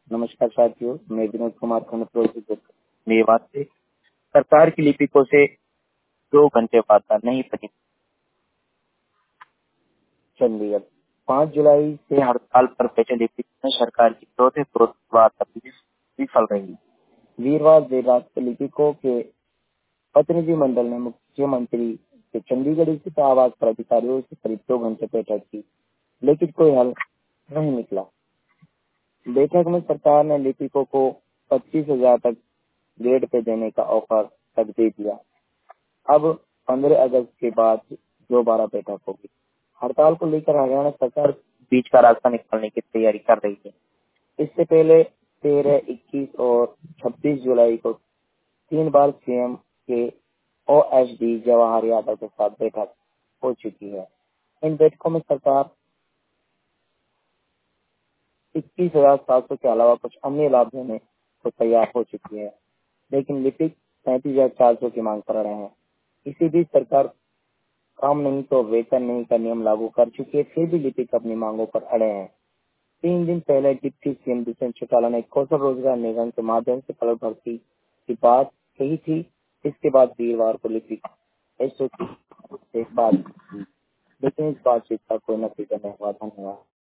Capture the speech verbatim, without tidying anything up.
नमस्कार साथियों, मैं विनोद कुमार खंड मेवात से। सरकार की लिपिकों से दो घंटे वार्ता नहीं बनी। चंडीगढ़ पाँच जुलाई से हड़ताल पर बैठे लिपिकों ने सरकार की चौथे दौर की वार्ता विफल रही। वीरवार देर रात को लिपिकों के प्रतिनिधिमंडल ने मुख्यमंत्री के चंडीगढ़ स्थित आवास पर अधिकारियों से करीब दो घंटे बैठक की, लेकिन कोई हल नहीं निकला। बैठक में सरकार ने लिपिकों को पच्चीस हजार तक ग्रेड पे देने का ऑफर तक दे दिया। अब पंद्रह अगस्त के बाद दोबारा बैठक होगी। हड़ताल को लेकर हरियाणा सरकार बीच का रास्ता निकालने की तैयारी कर रही है। इससे पहले तेरह, इक्कीस और छब्बीस जुलाई को तीन बार सीएम के ओएसडी जवाहर यादव के साथ बैठक हो चुकी है। इन बैठकों में सरकार इक्कीस हजार सात सौ के अलावा कुछ अन्य लाभ देने को तैयार हो चुकी है, लेकिन लिपिक पैंतीस हजार चार सौ की मांग कर रहे हैं। इसी बीच सरकार काम नहीं तो वेतन नहीं का नियम लागू कर चुकी है, फिर भी लिपिक अपनी मांगों पर अड़े हैं। तीन दिन पहले डिप्टी सीएम दुष्यंत चौटाला ने कौशल रोजगार निगम के माध्यम से पलक भर्ती की बात कही थी। इसके बाद वीरवार को लिपिक एसओ की बात, लेकिन इस बातचीत का कोई नतीजा नहीं हुआ। धन्यवाद।